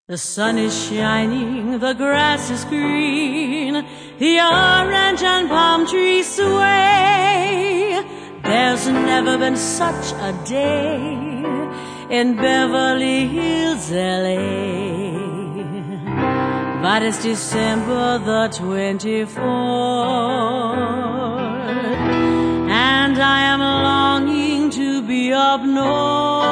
The sun is shining, the grass is green, the orange and palm trees sway. There's never been such a day in Beverly Hills, LA. But it's December the 24th, and I am longing to be up north.